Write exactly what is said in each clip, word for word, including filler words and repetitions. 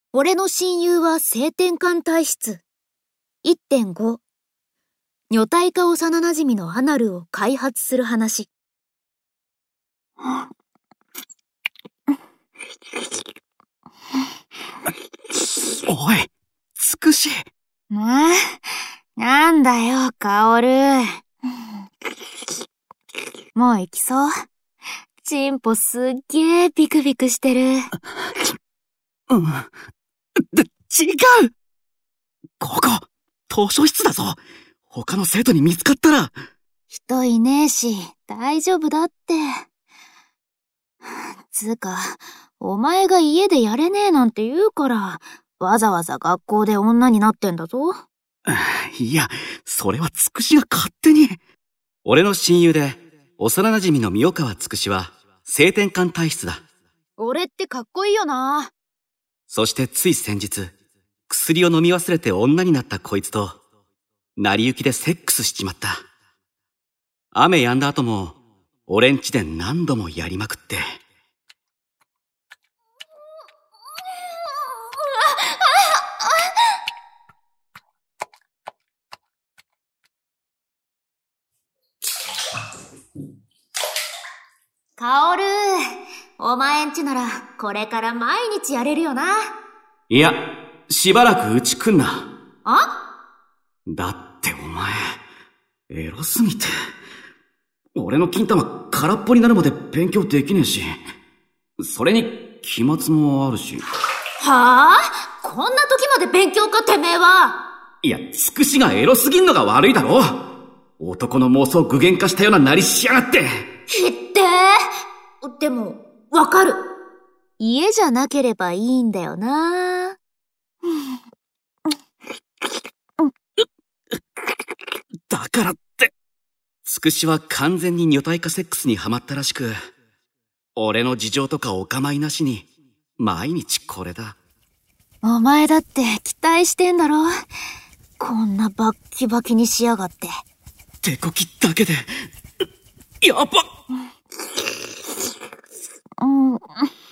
俺の親友は性転換体質。いってんご 女体化幼馴染のアナルを開発する話。 おい、つくし。 な、なんだよ、カオル。もう行きそう？チンポすっげービクビクしてる。 うん。で、違う！ここ、図書室だぞ。他の生徒に見つかったら。 人いねえし、大丈夫だって。つうか、お前が家でやれねえなんて言うから、わざわざ学校で女になってんだぞ。 いや、それはつくしが勝手に。俺の親友で、幼馴染の三代川つくしは、性転換体質だ。 俺ってかっこいいよな。 そしてつい先日、薬を飲み忘れて女になったこいつと、成り行きでセックスしちまった。雨止んだ後も、俺ん家で何度もやりまくって。 カオル、お前んちならこれから毎日やれるよな。 いや、しばらくうち来んな。 あ？ だってお前、エロすぎて。俺の金玉空っぽになるまで勉強できねえし、それに期末もあるし。 はぁ？こんな時まで勉強かてめえは。 いや、つくしがエロすぎんのが悪いだろ。男の妄想具現化したようななりしやがって。 ひってー。でも、わかる。家じゃなければいいんだよな。 だからって、つくしは完全に女体化セックスにハマったらしく、俺の事情とかお構いなしに、毎日これだ。 お前だって期待してんだろ。こんなバッキバキにしやがって。 手こきだけで、やばっ。 うん。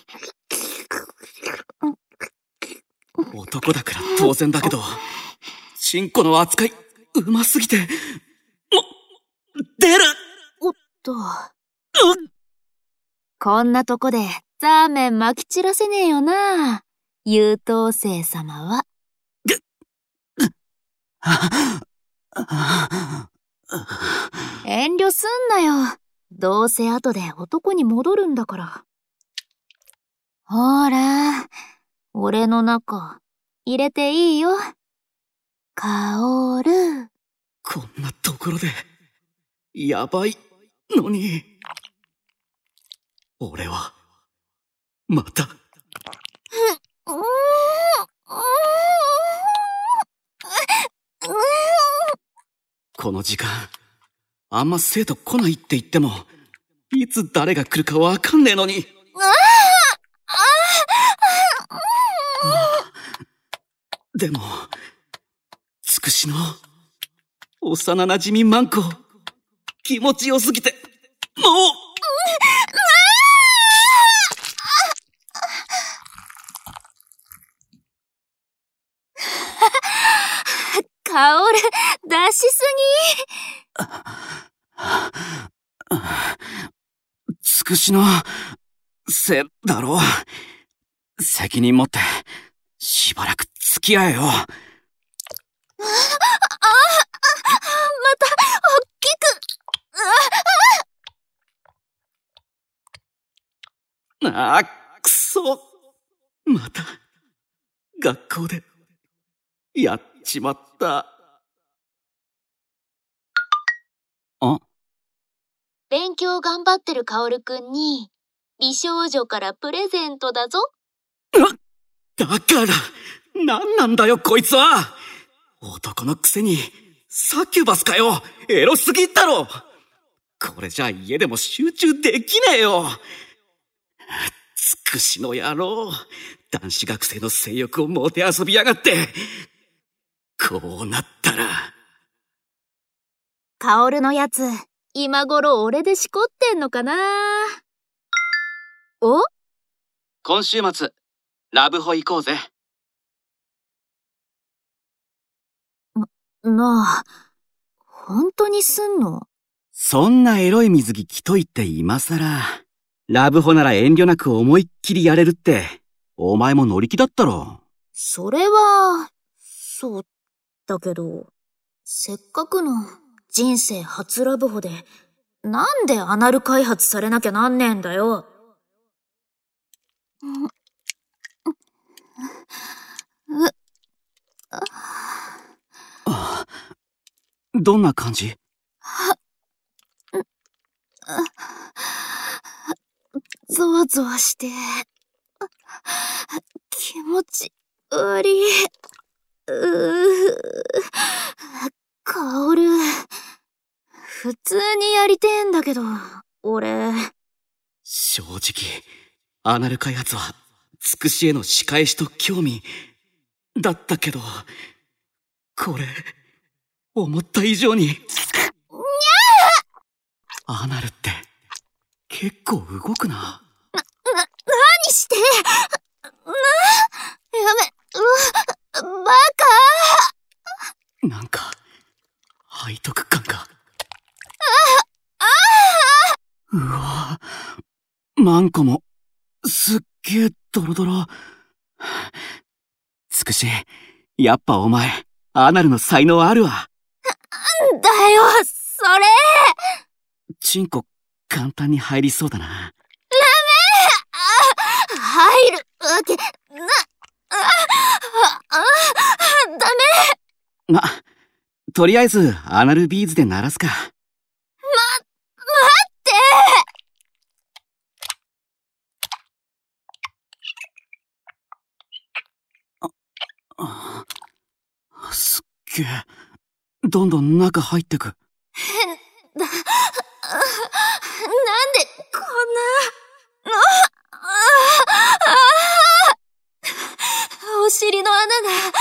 男だから当然だけど、チンコの扱い、うますぎて、も、出る！ おっと。 うっ！ こんなとこでザーメン撒き散らせねえよな、優等生様は。遠慮すんなよ。どうせ後で男に戻るんだから。ほら、俺の中、入れていいよ。カオル。 こんなところで、やばいのに。俺は、また。この時間、あんま生徒来ないって言っても、いつ誰が来るかわかんねえのに。でも、つくしの、幼馴染マンコ、気持ちよすぎて、もうカオル、出しすぎ。つくしの、せ、だろう。責任持って、しばらく付き合えよ。あ、あ、 また、おっきく。ああ、くそ。また、学校で、やっちまった。あ？ 勉強頑張ってるカオルくんに、美少女からプレゼントだぞ。 だから、なんなんだよこいつは。男のくせに、サキュバスかよ。エロすぎだろ。これじゃ家でも集中できねえよ。つくしの野郎。男子学生の性欲をもてあそびやがって。こうなったら。 カオルのやつ、今頃俺でしこってんのかな。お？ 今週末、ラブホ行こうぜ。 なあ、本当にすんの？ そんなエロい水着着といて今さら。ラブホなら遠慮なく思いっきりやれるって、お前も乗り気だったろ。 それは、そうだけど、せっかくの人生初ラブホで、なんでアナル開発されなきゃなんねえんだよ。う、 あ、どんな感じ？ ゾワゾワして、気持ち悪い。うー、カオル。普通にやりてえんだけど、俺。 正直、アナル開発は、つくしへの仕返しと興味、だったけど、これ、思った以上に。にゃー！アナルって、結構動くな。な、 な、何してな、やめ、う、バカ！ なんか、背徳感が。ああ、ああ！うわ、マンコも、すっげえドロドロ。つくし、やっぱお前、アナルの才能あるわ。 なんだよ、それ！ チンコ、簡単に入りそうだな。 ダメ！あ、入るわけ、な、あ、あ、ダメ！ ま、とりあえず、アナルビーズで鳴らすか。ま、 待って！ あ、あ、すっげえ。どんどん中入ってく。 変だ。なんで、こんな、の、ああ、お尻の穴が気持ちいいなん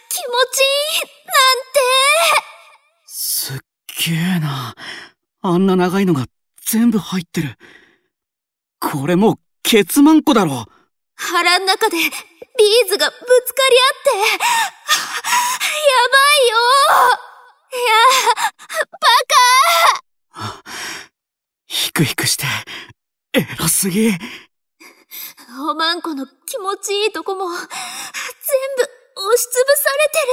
て。 すっげえな。あんな長いのが全部入ってる。これもうケツマンコだろ。 腹ん中でビーズがぶつかり合って、やばいよ。いや、バカ！ ヒクヒクして、エロすぎ。 おまんこの気持ちいいとこも、全部押しつぶさ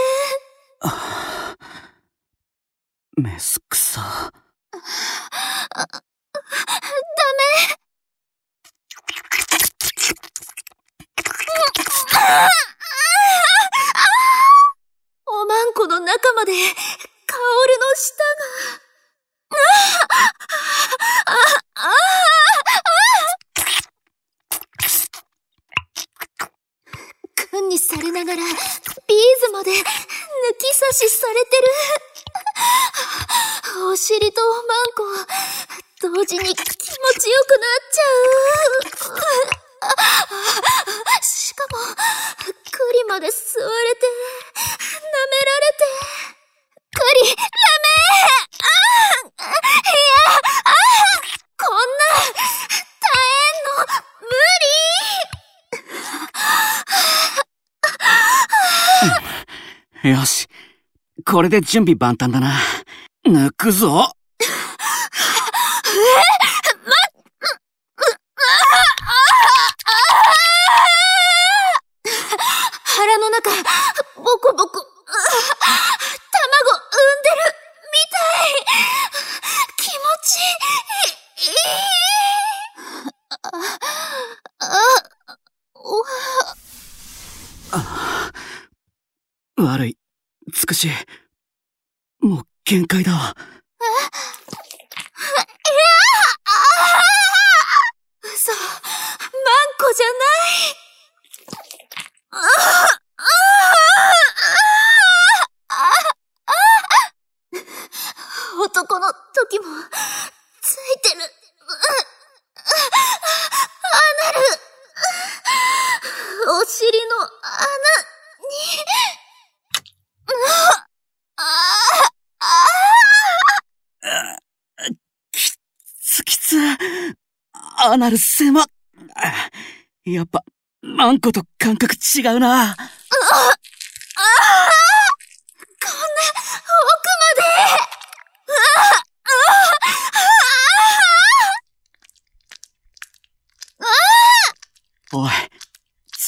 れてる。メスクサ。 ダメ。おまんこの中まで、カオルの舌が。君にされながら、ビーズまで抜き差しされてる。お尻とおまんこ、同時に気持ちよくなっちゃう。しかも、栗まで吸われて、舐められて、栗、ダメ！ああ、いや、ああ、こんな、耐えんの、無理！よし、これで準備万端だな。抜くぞ。 腹の中、ボコボコ、卵産んでるみたい。気持ちいい。あ、 あ、悪い、つくし、もう限界だわ。 嘘、マンコじゃない。男の時もついてる。アナル。お尻の穴に。 きつきつ。アナル狭。やっぱ、マンコと感覚違うな。 こんな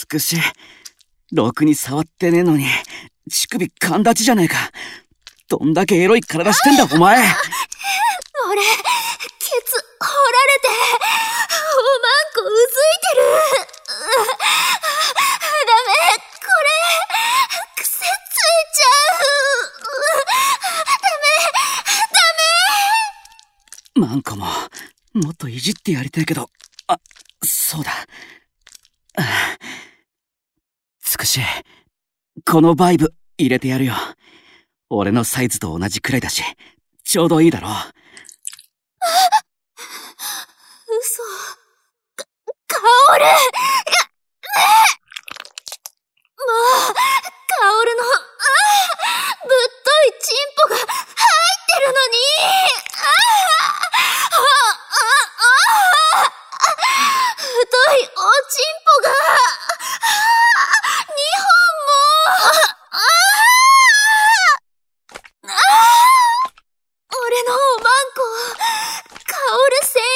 つくし、ろくに触ってねえのに、乳首かんだちじゃねえか。どんだけエロい体してんだ、お前。 俺、ケツ掘られて、おまんこうずいてる。ダメ、これ、癖ついちゃう。ダメ、ダメ。 マンコも、もっといじってやりたいけど、あ、そうだ。つくし、このバイブ入れてやるよ。俺のサイズと同じくらいだし、ちょうどいいだろう。 嘘。か、カオル。もう、カオルの、ぶっといチンポが入ってるのに。太いおチンポが、にほんも。俺のおまんこ、カオル専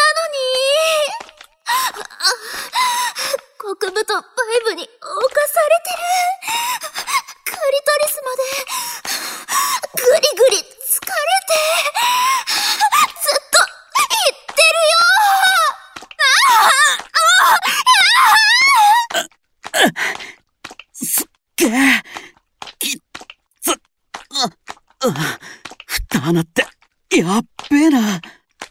用なのに。極太バイブに侵されてる。クリトリスまで、ぐりぐり疲れて、ずっと言ってるよ。 すっげえ。きっつ、あ、あ、蓋穴って、やっべえな。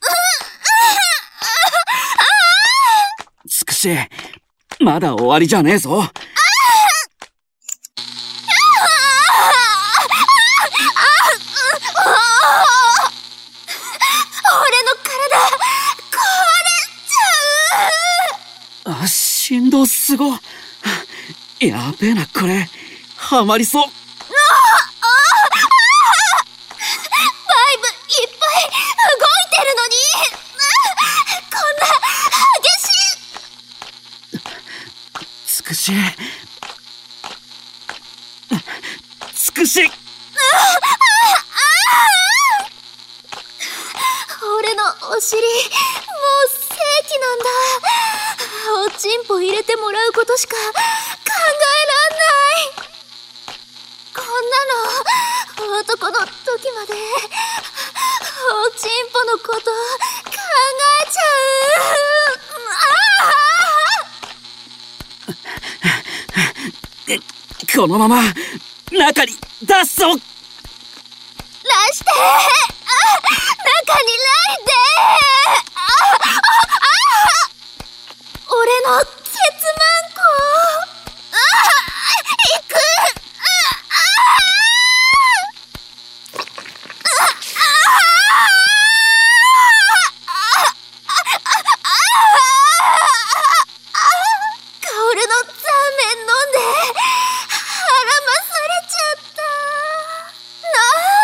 つくし、まだ終わりじゃねえぞ。 俺の体、壊れちゃう。 あ、振動すご。やべえな、これ。ハマりそう。 バイブいっぱい動いてるのに、こんな激しい。 つくし、つくし。 俺のお尻、もう正規なんだ。おちんぽ入れてもらうことしか考えらんない。こんなの男の時までおちんぽのこと考えちゃう。このまま中に出すぞ。 出して、中にないで。俺のケツマンコ、行く。カオルのザーメン飲んで腹まされちゃったな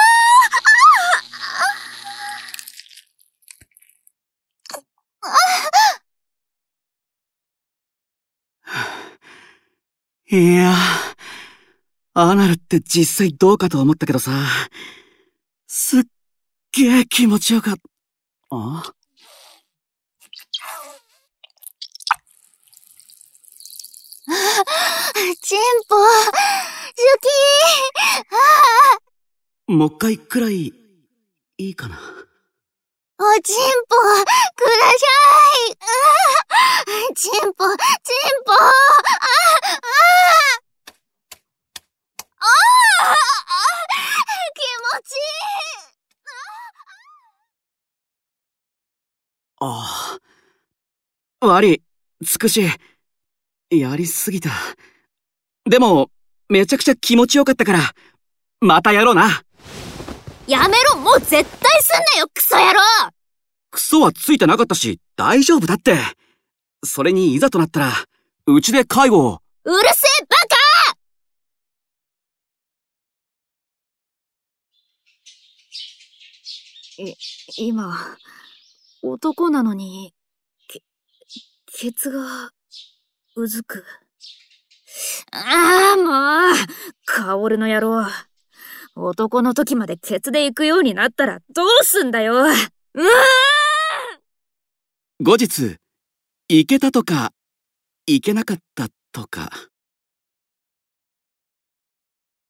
あ。いや、アナルって実際どうかと思ったけどさ、すっげえ気持ちよかった。あ？ チンポ、ジュキー。 もう一回くらい、いいかな。 おちんぽ、ください。チンポ、チンポ。ああ、気持ちいい。 ああ。悪い、つくし。やりすぎた。でも、めちゃくちゃ気持ちよかったから、またやろうな。 やめろ、もう絶対すんなよ、クソ野郎。 クソはついてなかったし、大丈夫だって。それにいざとなったら、うちで介護を。 うるせえバカ！い、今、男なのに、け、ケツが、うずく。ああ、もう、カオルの野郎。男の時までケツで行くようになったらどうすんだよ。うわ後日、行けたとか、行けなかったっとか。